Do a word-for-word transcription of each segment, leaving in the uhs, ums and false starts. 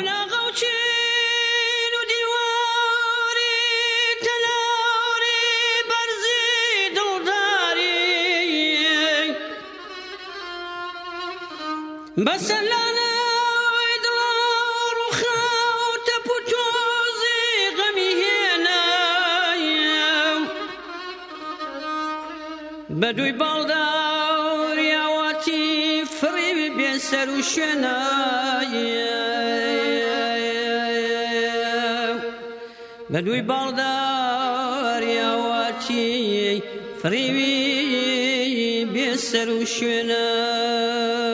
غوچین و دیواری تلاری برزی دلداری بسلانه دلار و خوت پوتوزی غمی هینه بدوی بالدار یاواتی فری بسر و شنای بدوی بالدار یاواتی فری بسر و شنای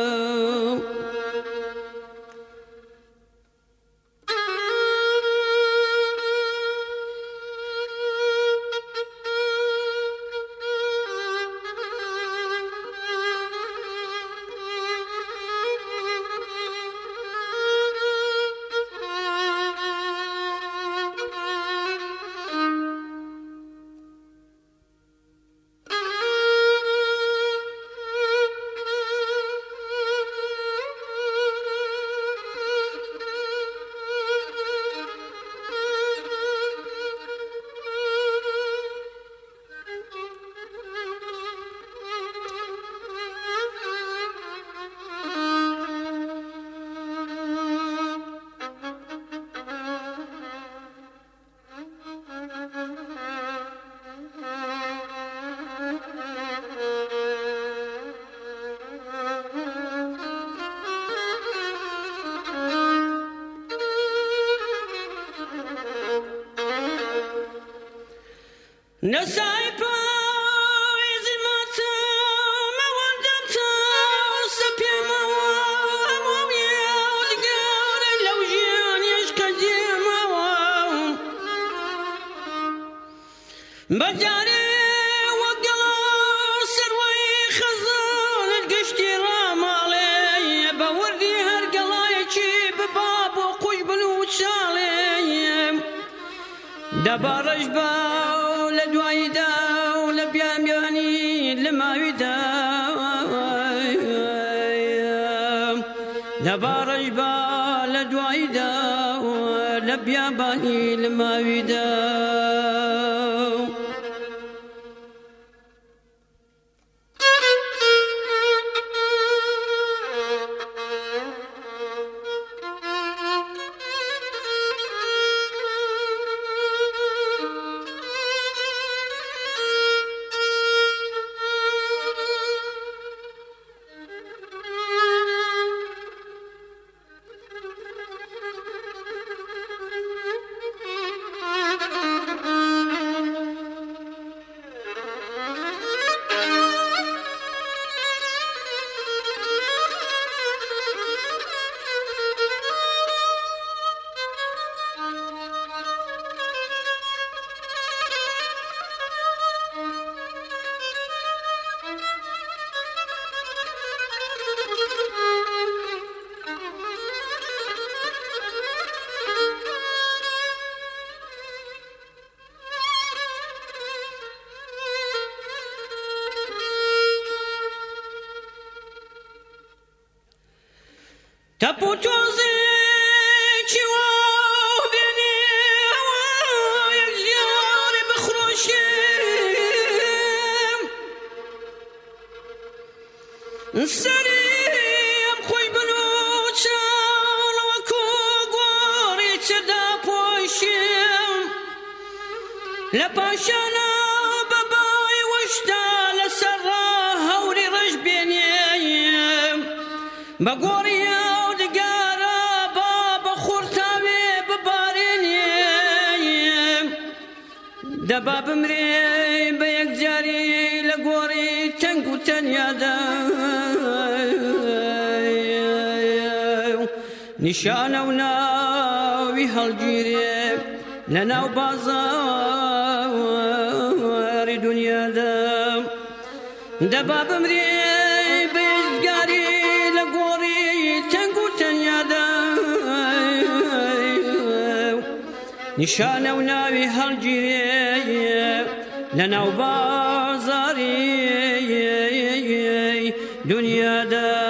نسای پاییز ماتم مودتم سپیم و یادگار لو جانیش قدیم بجاری وقلا سروي خزان القشتي رامالي بوردي هرقلاي جيب باب وقوي بنو شالي دبارج با لدواي دا ولبيام يعني لما يدا دبارج با لدواي دا ولبيام يعني لما يدا تپوتوزی چیواه بینی و یک جاری بخروشیم سریم خوی بنوچان و کوگواری چدا پوشیم لپاشانا بابای وشتا لسرا هوری رش بینیم بگوری دباب مري بيك جاري لقوري تنقو تنيادا نشانا وناوي هالجيري لنا وبازار دنيا دا دباب مري بيك جاري لقوري تنقو تنيادا نشانا وناوي هالجيري لنا وبازاري دنيا دا